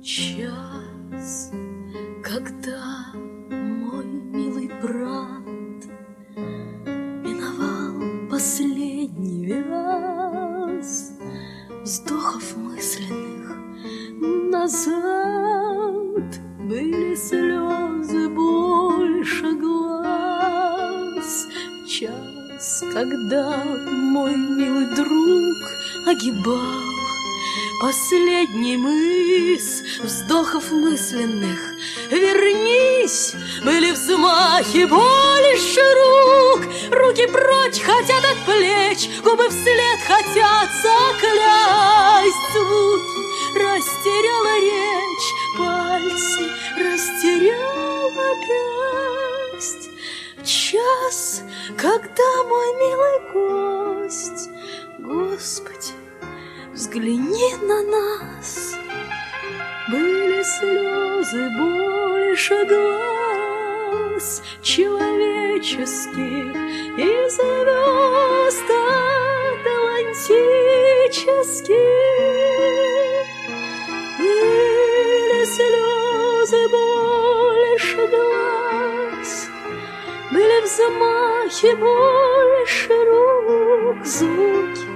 час, когда мой милый брат миновал последний вяз вздохов мысленных назад, были слезы больше глаз. Час, когда мой милый друг огибал последний мыс вздохов мысленных, вернись, были взмахи больше рук. Руки прочь хотят от плеч, губы вслед хотят заклясть. Звуки растеряла речь, пальцы растеряла пясть. В час, когда мой милый гость, Господи, взгляни на нас, были слезы больше глаз человеческих и звезд атлантических. Были слезы больше глаз, были взмахи больше рук, звуки